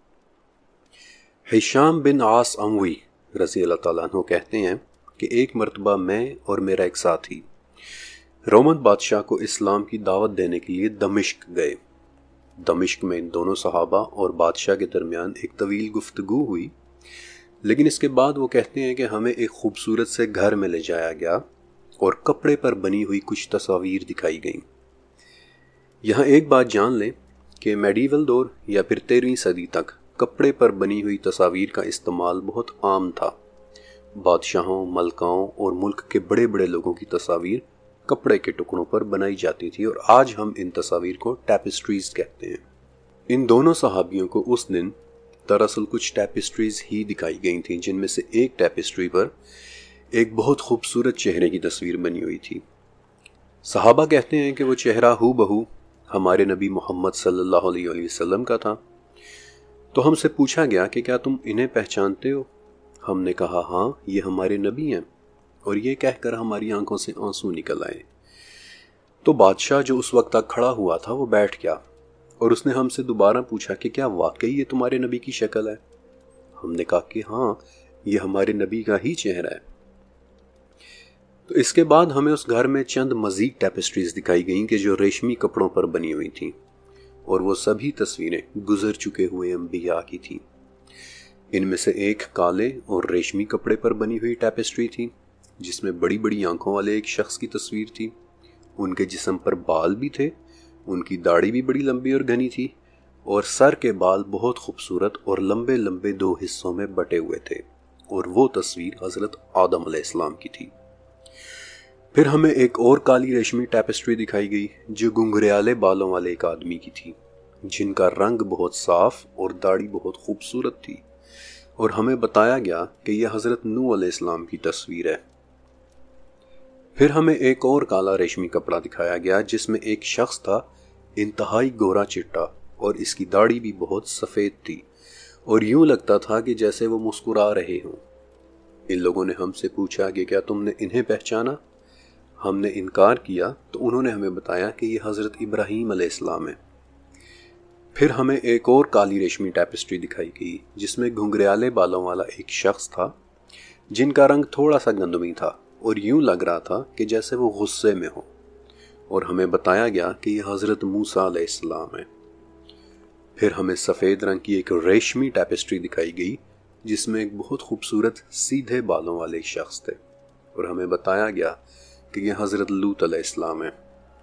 ہشام بن عاص اموی رضی اللہ تعالیٰ عنہ کہتے ہیں کہ ایک مرتبہ میں اور میرا ایک ساتھی رومن بادشاہ کو اسلام کی دعوت دینے کے لیے دمشق گئے۔ دمشق میں ان دونوں صحابہ اور بادشاہ کے درمیان ایک طویل گفتگو ہوئی، لیکن اس کے بعد وہ کہتے ہیں کہ ہمیں ایک خوبصورت سے گھر میں لے جایا گیا اور کپڑے پر بنی ہوئی کچھ تصاویر دکھائی گئیں۔ یہاں ایک بات جان لیں کہ میڈیول دور یا پھر 13ویں صدی تک کپڑے پر بنی ہوئی تصاویر کا استعمال بہت عام تھا۔ بادشاہوں، ملکاؤں اور ملک کے بڑے بڑے لوگوں کی تصاویر کپڑے کے ٹکڑوں پر بنائی جاتی تھی، اور آج ہم ان تصاویر کو ٹیپسٹریز کہتے ہیں۔ ان دونوں صحابیوں کو اس دن دراصل کچھ ٹیپسٹریز ہی دکھائی گئی تھیں، جن میں سے ایک ٹیپسٹری پر ایک بہت خوبصورت چہرے کی تصویر بنی ہوئی تھی۔ صحابہ کہتے ہیں کہ وہ چہرہ ہو بہو ہمارے نبی محمد صلی اللہ علیہ وسلم کا تھا۔ تو ہم سے پوچھا گیا کہ کیا تم انہیں پہچانتے ہو؟ ہم نے کہا ہاں، یہ ہمارے نبی ہیں، اور یہ کہہ کر ہماری آنکھوں سے آنسو نکل آئے۔ تو بادشاہ جو اس وقت تک کھڑا ہوا تھا وہ بیٹھ گیا، اور اس نے ہم سے دوبارہ پوچھا کہ کیا واقعی یہ تمہارے نبی کی شکل ہے؟ ہم نے کہا کہ ہاں، یہ ہمارے نبی کا ہی چہرہ ہے۔ تو اس کے بعد ہمیں اس گھر میں چند مزید ٹیپسٹریز دکھائی گئیں کہ جو ریشمی کپڑوں پر بنی ہوئی تھیں، اور وہ سبھی تصویریں گزر چکے ہوئے انبیاء کی تھیں۔ ان میں سے ایک کالے اور ریشمی کپڑے پر بنی ہوئی ٹیپسٹری تھی جس میں بڑی بڑی آنکھوں والے ایک شخص کی تصویر تھی۔ ان کے جسم پر بال بھی تھے، ان کی داڑھی بھی بڑی لمبی اور گھنی تھی، اور سر کے بال بہت خوبصورت اور لمبے لمبے 2 حصوں میں بٹے ہوئے تھے، اور وہ تصویر حضرت آدم علیہ السلام کی تھی۔ پھر ہمیں ایک اور کالی ریشمی ٹیپسٹری دکھائی گئی جو گھنگریالے بالوں والے ایک آدمی کی تھی، جن کا رنگ بہت صاف اور داڑھی بہت خوبصورت تھی، اور ہمیں بتایا گیا کہ یہ حضرت نوح علیہ السلام کی تصویر ہے۔ پھر ہمیں ایک اور کالا ریشمی کپڑا دکھایا گیا جس میں ایک شخص تھا، انتہائی گورا چٹا، اور اس کی داڑھی بھی بہت سفید تھی، اور یوں لگتا تھا کہ جیسے وہ مسکرا رہے ہوں۔ ان لوگوں نے ہم سے پوچھا کہ کیا تم نے انہیں پہچانا؟ ہم نے انکار کیا تو انہوں نے ہمیں بتایا کہ یہ حضرت ابراہیم علیہ السلام ہے۔ پھر ہمیں ایک اور کالی ریشمی ٹیپسٹری دکھائی گئی جس میں گھنگریالے بالوں والا ایک شخص تھا، جن کا رنگ تھوڑا سا گندمی تھا، اور یوں لگ رہا تھا کہ جیسے وہ غصے میں ہو، اور ہمیں بتایا گیا کہ یہ حضرت موسیٰ علیہ السلام ہے۔ پھر ہمیں سفید رنگ کی ایک ریشمی ٹیپسٹری دکھائی گئی جس میں ایک بہت خوبصورت سیدھے بالوں والے ایک شخص تھے، اور ہمیں بتایا گیا کہ یہ حضرت لوط علیہ السلام ہے۔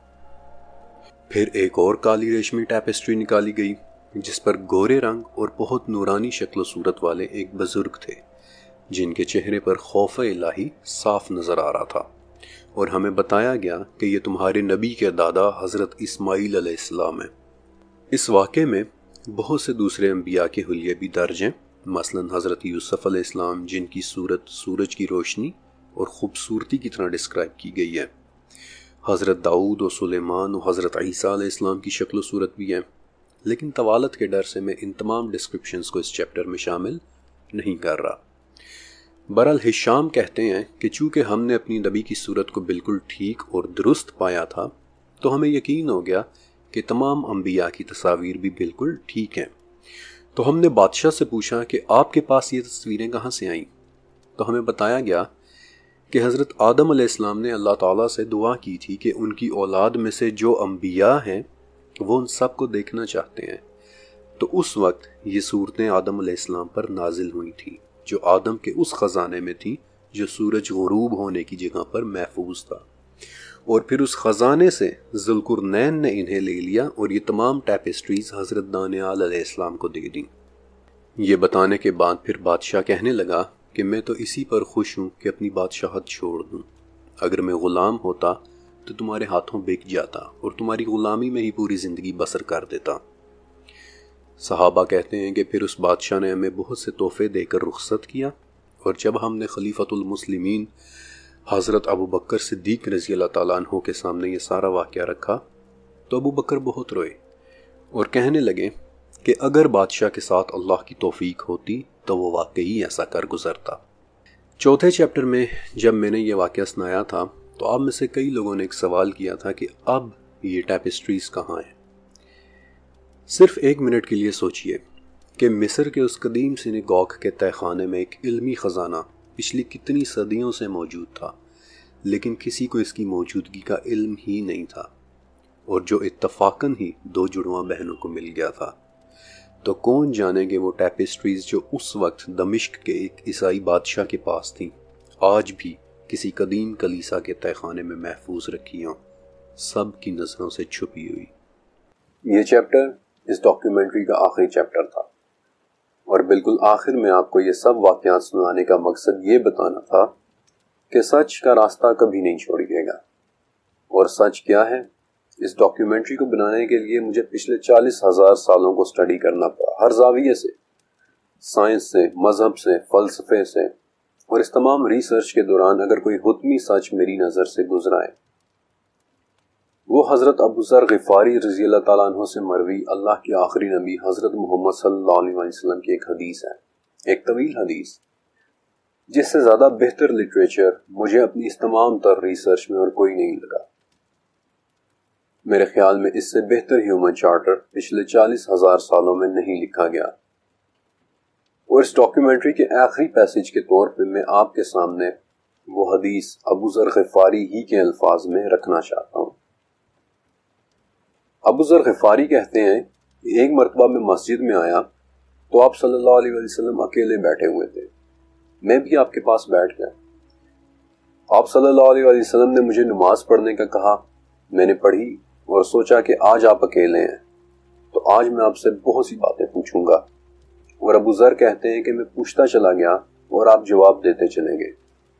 پھر ایک اور کالی ریشمی ٹیپسٹری نکالی گئی جس پر گورے رنگ اور بہت نورانی شکل و صورت والے ایک بزرگ تھے، جن کے چہرے پر خوف الہی صاف نظر آ رہا تھا، اور ہمیں بتایا گیا کہ یہ تمہارے نبی کے دادا حضرت اسماعیل علیہ السلام ہیں۔ اس واقعے میں بہت سے دوسرے انبیاء کے حلیے بھی درج ہیں، مثلا حضرت یوسف علیہ السلام جن کی صورت سورج کی روشنی اور خوبصورتی کی طرح ڈسکرائب کی گئی ہے، حضرت داؤد و سلیمان و حضرت عیسیٰ علیہ السلام کی شکل و صورت بھی ہے، لیکن طوالت کے ڈر سے میں ان تمام ڈسکرپشنز کو اس چیپٹر میں شامل نہیں کر رہا۔ برحال ہشام کہتے ہیں کہ چونکہ ہم نے اپنی نبی کی صورت کو بالکل ٹھیک اور درست پایا تھا تو ہمیں یقین ہو گیا کہ تمام انبیاء کی تصاویر بھی بالکل ٹھیک ہیں۔ تو ہم نے بادشاہ سے پوچھا کہ آپ کے پاس یہ تصویریں کہاں سے آئیں؟ تو ہمیں بتایا گیا کہ حضرت آدم علیہ السلام نے اللہ تعالیٰ سے دعا کی تھی کہ ان کی اولاد میں سے جو انبیاء ہیں وہ ان سب کو دیکھنا چاہتے ہیں، تو اس وقت یہ صورتیں آدم علیہ السلام پر نازل ہوئی تھیں جو آدم کے اس خزانے میں تھی جو سورج غروب ہونے کی جگہ پر محفوظ تھا، اور پھر اس خزانے سے ذوالقرنین نے انہیں لے لیا اور یہ تمام ٹیپسٹریز حضرت دانیال علیہ السلام کو دے دیں۔ یہ بتانے کے بعد پھر بادشاہ کہنے لگا کہ میں تو اسی پر خوش ہوں کہ اپنی بادشاہت چھوڑ دوں۔ اگر میں غلام ہوتا تو تمہارے ہاتھوں بک جاتا اور تمہاری غلامی میں ہی پوری زندگی بسر کر دیتا۔ صحابہ کہتے ہیں کہ پھر اس بادشاہ نے ہمیں بہت سے تحفے دے کر رخصت کیا، اور جب ہم نے خلیفۃ المسلمین حضرت ابو بکر صدیق رضی اللہ تعالیٰ عنہ کے سامنے یہ سارا واقعہ رکھا تو ابو بکر بہت روئے اور کہنے لگے کہ اگر بادشاہ کے ساتھ اللہ کی توفیق ہوتی تو وہ واقعی ایسا کر گزرتا۔ چوتھے چیپٹر میں جب میں نے یہ واقعہ سنایا تھا تو آپ میں سے کئی لوگوں نے ایک سوال کیا تھا کہ اب یہ ٹیپسٹریز کہاں ہیں؟ صرف 1 منٹ کے لیے سوچئے کہ مصر کے اس قدیم سینیگوگ کے تہہ خانے میں ایک علمی خزانہ پچھلی کتنی صدیوں سے موجود تھا، لیکن کسی کو اس کی موجودگی کا علم ہی نہیں تھا، اور جو اتفاقاً ہی 2 جڑواں بہنوں کو مل گیا تھا۔ تو کون جانے کہ وہ ٹیپسٹریز جو اس وقت دمشق کے ایک عیسائی بادشاہ کے پاس تھیں آج بھی کسی قدیم کلیسا کے تہہ خانے میں محفوظ رکھی ہوں، سب کی نظروں سے چھپی ہوئی۔ یہ چیپٹر اس ڈاکیومنٹری کا آخری چیپٹر تھا، اور بالکل آخر میں آپ کو یہ سب واقعات سنانے کا مقصد یہ بتانا تھا کہ سچ کا راستہ کبھی نہیں چھوڑیے گا۔ اور سچ کیا ہے؟ اس ڈاکیومنٹری کو بنانے کے لیے مجھے پچھلے 40,000 سالوں کو سٹڈی کرنا پڑا، ہر زاویے سے، سائنس سے، مذہب سے، فلسفے سے، اور اس تمام ریسرچ کے دوران اگر کوئی حتمی سچ میری نظر سے گزرا ہے وہ حضرت ابو ذر غفاری رضی اللہ تعالیٰ عنہ سے مروی اللہ کے آخری نبی حضرت محمد صلی اللہ علیہ وسلم کی ایک حدیث ہے، ایک طویل حدیث جس سے زیادہ بہتر لٹریچر مجھے اپنی اس تمام تر ریسرچ میں اور کوئی نہیں لگا۔ میرے خیال میں اس سے بہتر ہیومن چارٹر پچھلے 40,000 سالوں میں نہیں لکھا گیا، اور اس ڈاکیومنٹری کے آخری پیسج کے طور پہ میں آپ کے سامنے وہ حدیث ابو ذر غفاری ہی کے الفاظ میں رکھنا چاہتا ہوں۔ ابو ذر غفاری کہتے ہیں کہ ایک مرتبہ میں مسجد میں آیا تو آپ صلی اللہ علیہ وسلم اکیلے بیٹھے ہوئے تھے، میں بھی آپ کے پاس بیٹھ گیا۔ آپ صلی اللہ علیہ وسلم نے مجھے نماز پڑھنے کا کہا، میں نے پڑھی اور سوچا کہ آج آپ اکیلے ہیں تو آج میں آپ سے بہت سی باتیں پوچھوں گا، اور ابو ذر کہتے ہیں کہ میں پوچھتا چلا گیا اور آپ جواب دیتے چلے گئے۔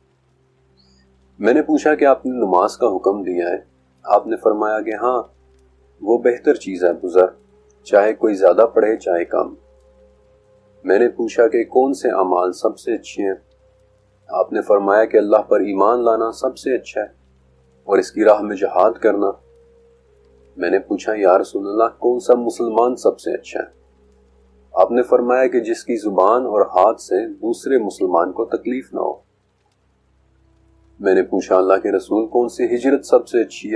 میں نے پوچھا کہ آپ نے نماز کا حکم دیا ہے؟ آپ نے فرمایا کہ ہاں، وہ بہتر چیز ہے ابو ذر، چاہے کوئی زیادہ پڑھے چاہے کم۔ میں نے پوچھا کہ کون سے اعمال سب سے اچھے ہیں؟ آپ نے فرمایا کہ اللہ پر ایمان لانا سب سے اچھا ہے اور اس کی راہ میں جہاد کرنا۔ میں نے پوچھا یا رسول اللہ کون سا مسلمان سب سے اچھا ہے؟ آپ نے فرمایا کہ جس کی زبان اور ہاتھ سے دوسرے مسلمان کو تکلیف نہ ہو۔ میں نے پوچھا اللہ کے رسول کون سی ہجرت سب سے اچھی ہے؟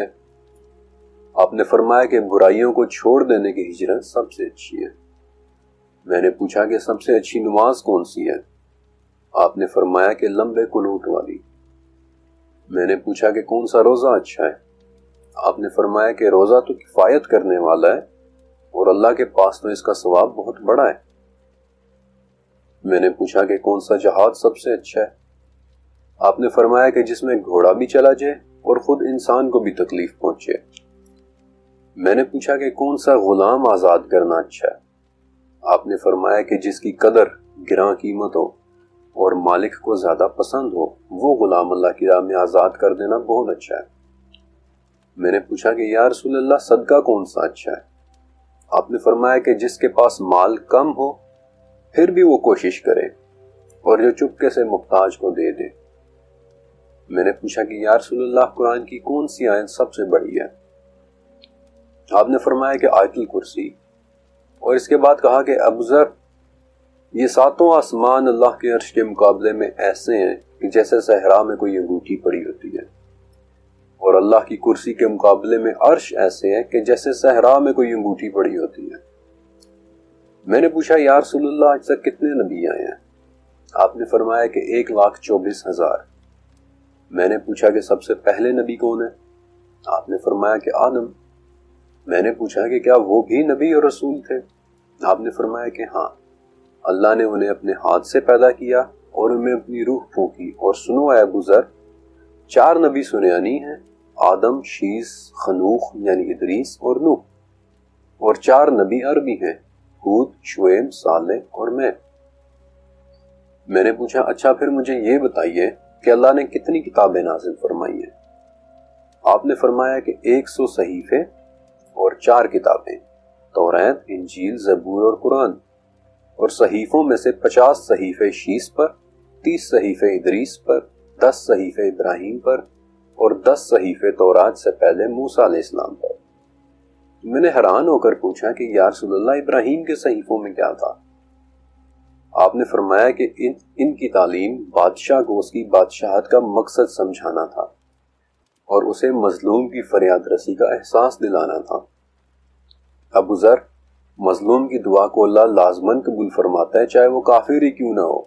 آپ نے فرمایا کہ برائیوں کو چھوڑ دینے کی ہجرت سب سے اچھی ہے۔ میں نے پوچھا کہ سب سے اچھی نماز کون سی ہے؟ آپ نے فرمایا کہ لمبے قنوت والی۔ میں نے پوچھا کہ کون سا روزہ اچھا ہے؟ آپ نے فرمایا کہ روزہ تو کفایت کرنے والا ہے اور اللہ کے پاس تو اس کا ثواب بہت بڑا ہے۔ میں نے پوچھا کہ کون سا جہاد سب سے اچھا ہے؟ آپ نے فرمایا کہ جس میں گھوڑا بھی چلا جائے اور خود انسان کو بھی تکلیف پہنچے۔ میں نے پوچھا کہ کون سا غلام آزاد کرنا اچھا ہے؟ آپ نے فرمایا کہ جس کی قدر گراں قیمت ہو اور مالک کو زیادہ پسند ہو وہ غلام اللہ کی راہ میں آزاد کر دینا بہت اچھا ہے۔ میں نے پوچھا کہ یا رسول اللہ صدقہ کون سا اچھا ہے؟ آپ نے فرمایا کہ جس کے پاس مال کم ہو پھر بھی وہ کوشش کرے اور جو چپکے سے محتاج کو دے دے۔ میں نے پوچھا کہ یا رسول اللہ قرآن کی کون سی آیت سب سے بڑی ہے؟ آپ نے فرمایا کہ آیت الکرسی، اور اس کے بعد کہا کہ ابو ذر یہ 7 آسمان اللہ کے عرش کے مقابلے میں ایسے ہیں کہ جیسے صحرا میں کوئی انگوٹھی پڑی ہوتی ہے، اور اللہ کی کرسی کے مقابلے میں عرش ایسے ہے کہ جیسے صحرا میں کوئی انگوٹھی پڑی ہوتی ہے۔ میں نے پوچھا یا رسول اللہ آج تک کتنے نبی آئے ہیں؟ آپ نے فرمایا کہ 1,24,000۔ میں نے پوچھا کہ سب سے پہلے نبی کون ہے؟ آپ نے فرمایا کہ آدم۔ میں نے پوچھا کہ کیا وہ بھی نبی اور رسول تھے؟ آپ نے فرمایا کہ ہاں، اللہ نے انہیں اپنے ہاتھ سے پیدا کیا اور ان میں اپنی روح پھونکی، اور سنو اے ابو ذر، 4 نبی سنیانی ہیں، آدم، شیس، خنوخ یعنی ادریس اور نوح، اور 4 نبی عربی ہیں، ہود، شعیب، صالح اور میں نے پوچھا اچھا پھر مجھے یہ بتائیے کہ اللہ نے کتنی کتابیں نازل فرمائی ہیں؟ آپ نے فرمایا کہ 100 صحیفے اور 4 کتابیں، توریت، انجیل، زبور اور قرآن، اور صحیفوں میں سے 50 صحیفے شیس پر، 30 صحیفے ادریس پر، 10 صحیفے ابراہیم پر، اور 10 صحیفے تورات سے پہلے موسیٰ علیہ السلام پر۔ میں نے حیران ہو کر پوچھا کہ یا رسول اللہ ابراہیم کے صحیفوں میں کیا تھا؟ آپ نے فرمایا کہ ان کی تعلیم بادشاہ کو اس کی بادشاہت کا مقصد سمجھانا تھا اور اسے مظلوم کی فریاد رسی کا احساس دلانا تھا۔ ابو ذر، مظلوم کی دعا کو اللہ لازماً قبول فرماتا ہے چاہے وہ کافر ہی کیوں نہ ہو۔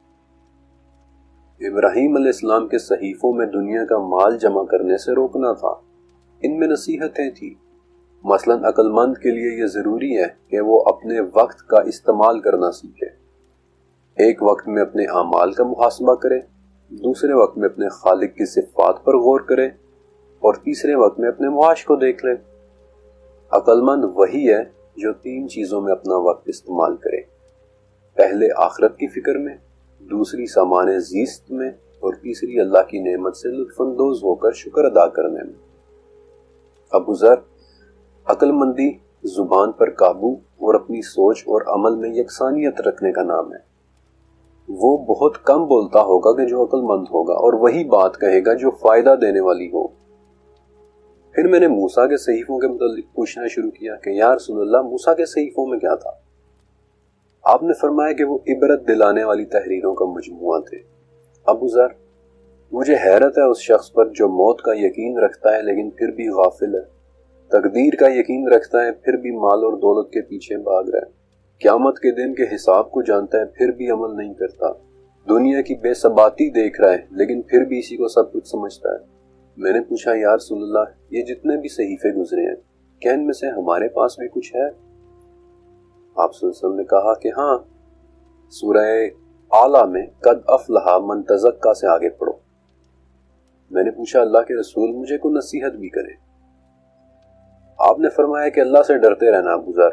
ابراہیم علیہ السلام کے صحیفوں میں دنیا کا مال جمع کرنے سے روکنا تھا، ان میں نصیحتیں تھیں۔ مثلاً عقل مند کے لیے یہ ضروری ہے کہ وہ اپنے وقت کا استعمال کرنا سیکھے، ایک وقت میں اپنے اعمال کا محاسبہ کرے، دوسرے وقت میں اپنے خالق کی صفات پر غور کرے، اور تیسرے وقت میں اپنے معاش کو دیکھ لے۔ عقل مند وہی ہے جو 3 چیزوں میں اپنا وقت استعمال کرے، پہلے آخرت کی فکر میں، دوسری سامان زیست میں، اور تیسری اللہ کی نعمت سے لطف اندوز ہو کر شکر ادا کرنے میں۔ ابو ذر، عقل مندی زبان پر قابو اور اپنی سوچ اور عمل میں یکسانیت رکھنے کا نام ہے۔ وہ بہت کم بولتا ہوگا کہ جو عقل مند ہوگا، اور وہی بات کہے گا جو فائدہ دینے والی ہو۔ پھر میں نے موسیٰ کے صحیفوں کے متعلق پوچھنا شروع کیا کہ یا رسول اللہ موسیٰ کے صحیفوں میں کیا تھا؟ آپ نے فرمایا کہ وہ عبرت دلانے والی تحریروں کا مجموعہ تھے۔ ابو ذر، مجھے حیرت ہے اس شخص پر جو موت کا یقین رکھتا ہے لیکن پھر بھی غافل ہے، تقدیر کا یقین رکھتا ہے پھر بھی مال اور دولت کے پیچھے بھاگ رہا ہے، قیامت کے دن کے حساب کو جانتا ہے پھر بھی عمل نہیں کرتا، دنیا کی بے ثباتی دیکھ رہا ہے لیکن پھر بھی اسی کو سب کچھ سمجھتا ہے۔ میں نے پوچھا یا رسول اللہ یہ جتنے بھی صحیفے گزرے ہیں کیا ان میں سے ہمارے پاس بھی کچھ ہے؟ آپ صلی اللہ علیہ وسلم نے کہا کہ ہاں، سورہ اعلیٰ میں قد افلح من تزکیٰ سے آگے پڑھو۔ میں نے پوچھا اللہ کے رسول مجھے کو نصیحت بھی کرے۔ آپ نے فرمایا کہ اللہ سے ڈرتے رہنا ابو ذر،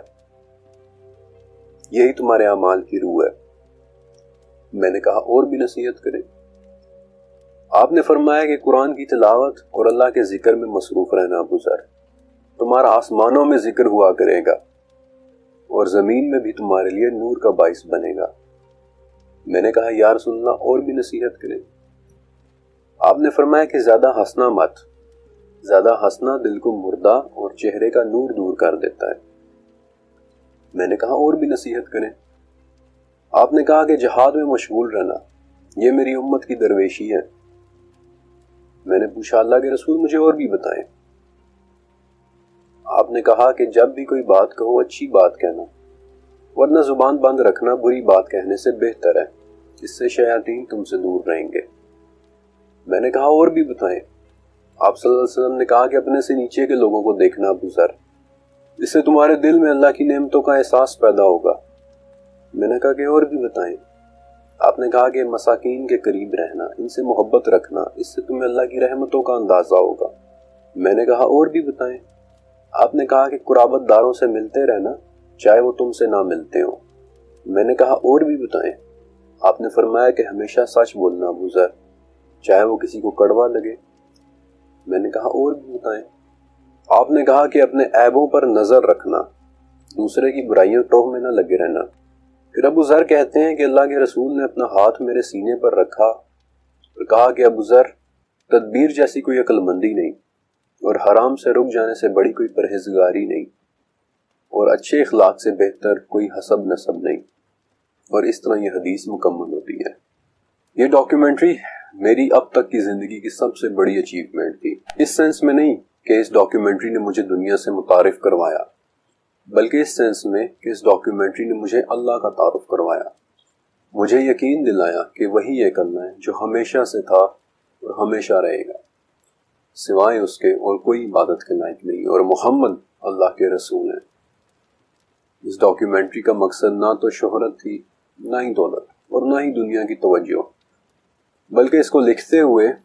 یہی تمہارے اعمال کی روح ہے۔ میں نے کہا اور بھی نصیحت کرے۔ آپ نے فرمایا کہ قرآن کی تلاوت اور اللہ کے ذکر میں مصروف رہنا ابو ذر، تمہارا آسمانوں میں ذکر ہوا کرے گا اور زمین میں بھی تمہارے لیے نور کا باعث بنے گا۔ میں نے کہا یا رسول اللہ اور بھی نصیحت کرے۔ آپ نے فرمایا کہ زیادہ ہنسنا مت، زیادہ ہنسنا دل کو مردہ اور چہرے کا نور دور کر دیتا ہے۔ میں نے کہا اور بھی نصیحت کریں۔ آپ نے کہا کہ جہاد میں مشغول رہنا، یہ میری امت کی درویشی ہے۔ میں نے پوچھا اللہ کے رسول مجھے اور بھی بتائیں۔ آپ نے کہا کہ جب بھی کوئی بات کہو اچھی بات کہنا، ورنہ زبان بند رکھنا بری بات کہنے سے بہتر ہے، اس سے شیاطین تم سے دور رہیں گے۔ میں نے کہا اور بھی بتائیں۔ آپ صلی اللہ علیہ وسلم نے کہا کہ اپنے سے نیچے کے لوگوں کو دیکھنا ابو ذر، اس سے تمہارے دل میں اللہ کی نعمتوں کا احساس پیدا ہوگا۔ میں نے کہا کہ اور بھی بتائیں۔ آپ نے کہا کہ مساکین کے قریب رہنا، ان سے محبت رکھنا، اس سے تمہیں اللہ کی رحمتوں کا اندازہ ہوگا۔ میں نے کہا اور بھی بتائیں۔ آپ نے کہا کہ قرابت داروں سے ملتے رہنا چاہے وہ تم سے نہ ملتے ہوں۔ میں نے کہا اور بھی بتائیں۔ آپ نے فرمایا کہ ہمیشہ سچ بولنا ابو ذر، چاہے وہ کسی کو کڑوا لگے۔ میں نے کہا اور بھی بتائیں۔ آپ نے کہا کہ اپنے عیبوں پر نظر رکھنا، دوسرے کی برائیوں ٹوہ میں نہ لگے رہنا۔ پھر ابو ذر کہتے ہیں کہ اللہ کے رسول نے اپنا ہاتھ میرے سینے پر رکھا اور کہا کہ ابو ذر، تدبیر جیسی کوئی عقل مندی نہیں، اور حرام سے رک جانے سے بڑی کوئی پرہیزگاری نہیں، اور اچھے اخلاق سے بہتر کوئی حسب نسب نہیں۔ اور اس طرح یہ حدیث مکمل ہوتی ہے۔ یہ ڈاکیومنٹری میری اب تک کی زندگی کی سب سے بڑی اچیومنٹ تھی، اس سینس میں نہیں کہ اس ڈاکیومنٹری نے مجھے دنیا سے متعارف کروایا، بلکہ اس سینس میں کہ اس ڈاکیومنٹری نے مجھے اللہ کا تعارف کروایا، مجھے یقین دلایا کہ وہی ایک اللہ ہے جو ہمیشہ سے تھا اور ہمیشہ رہے گا، سوائے اس کے اور کوئی عبادت کے لائق نہیں، اور محمد اللہ کے رسول ہیں۔ اس ڈاکیومنٹری کا مقصد نہ تو شہرت تھی، نہ ہی دولت، اور نہ ہی دنیا کی توجہ، بلکہ اس کو لکھتے ہوئے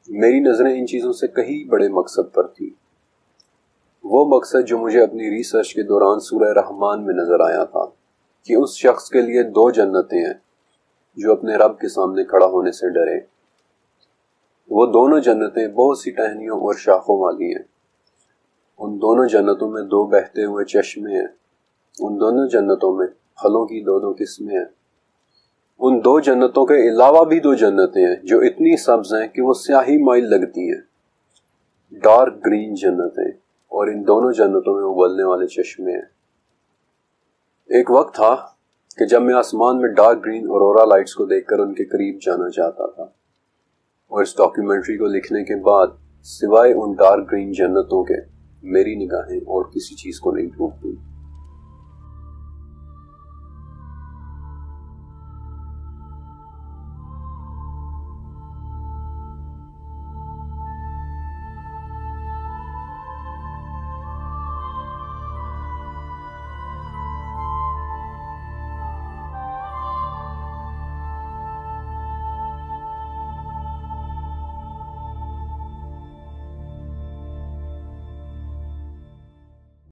میری نظریں ان چیزوں سے کہیں بڑے مقصد پر تھی، وہ مقصد جو مجھے اپنی ریسرچ کے دوران سورہ رحمان میں نظر آیا تھا کہ اس شخص کے لیے 2 جنتیں ہیں جو اپنے رب کے سامنے کھڑا ہونے سے ڈرے۔ وہ دونوں جنتیں بہت سی ٹہنیوں اور شاخوں والی ہیں۔ ان دونوں جنتوں میں 2 بہتے ہوئے چشمے ہیں۔ ان دونوں جنتوں میں پھلوں کی 2 قسمیں ہیں۔ ان 2 جنتوں کے علاوہ بھی 2 جنتیں ہیں جو اتنی سبز ہیں کہ وہ سیاہی مائل لگتی ہیں، ڈارک گرین جنتیں، اور ان دونوں جنتوں میں ابلنے والے چشمے ہیں۔ ایک وقت تھا کہ جب میں آسمان میں ڈارک گرین اورورا لائٹس کو دیکھ کر ان کے قریب جانا چاہتا تھا، اور اس ڈاکیومنٹری کو لکھنے کے بعد سوائے ان ڈارک گرین جنتوں کے میری نگاہیں اور کسی چیز کو نہیں ڈھونڈتی۔